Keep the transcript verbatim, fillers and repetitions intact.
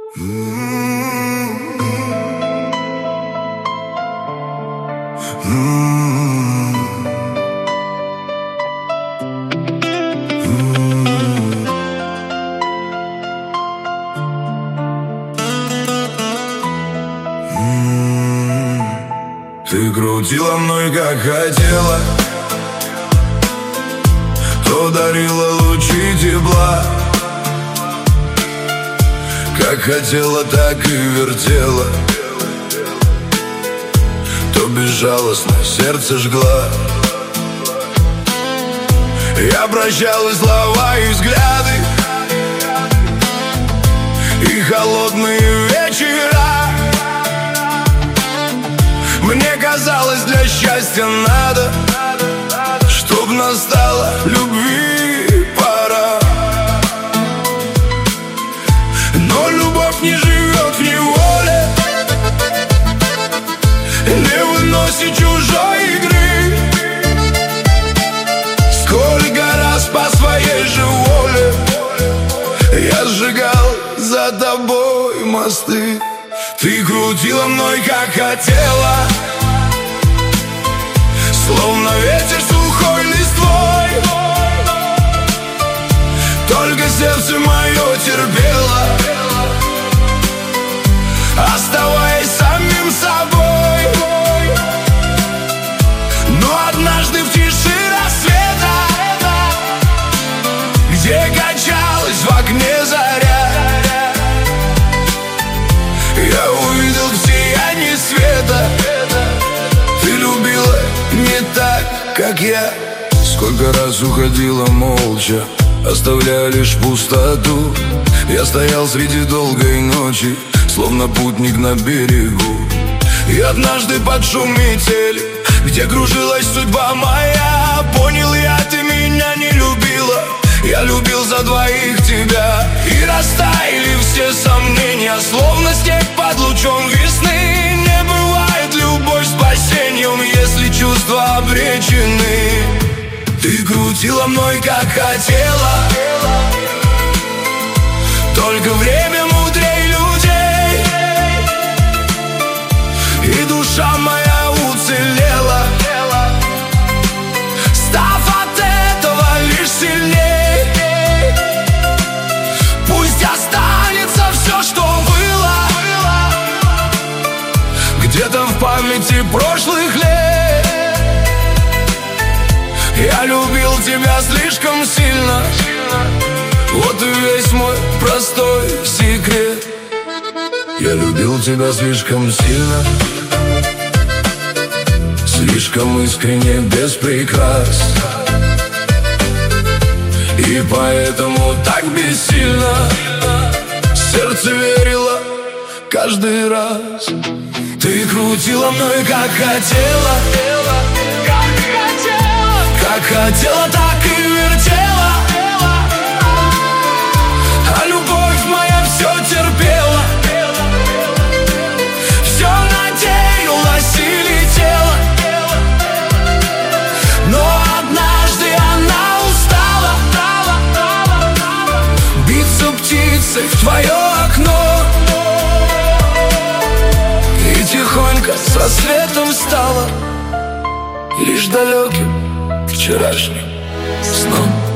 Ты крутила мной, как хотела, то дарила лучи тепла. Как хотела, так и вертела, то безжалостно сердце жгла. Я прощал и слова, и взгляды, и холодные вечера. Мне казалось, для счастья надо, чтоб настала любви пора. Но любовь не живет в неволе, не выносит чужой игры. Сколько раз по своей же воле я сжигал за тобой мосты. Ты крутила мной, как хотела, словно ветер сухой листвой. Только сердце мое терпело, оставаясь самим собой. Но однажды в тиши рассвета, где качалась в окне заря, я увидел в сиянии света. Ты любила не так, как я. Сколько раз уходила молча, оставляя лишь пустоту. Я стоял среди долгой ночи, словно путник на берегу. И однажды под шум метели, где кружилась судьба моя, понял я, ты меня не любила, я любил за двоих тебя. И растаяли все сомнения, словно снег под лучом весны. Не бывает любовь спасением, если чувства обречены. Ты крутила мной, как хотела, только время мудрей людей, и душа моя уцелела, став от этого лишь сильней. Пусть останется все, что было, где-то в памяти прошлых лет. Я любил тебя слишком сильно, вот и весь мой простой секрет. Я любил тебя слишком сильно, слишком искренне, без прикрас, и поэтому так бессильно сердце верило каждый раз. Ты крутила мной, как хотела, как хотела, так и вертела, а любовь моя все терпела, все надеялась и летела. Но однажды она устала биться птицей в твое окно, и тихонько со светом стала лишь далеким вчерашним сном.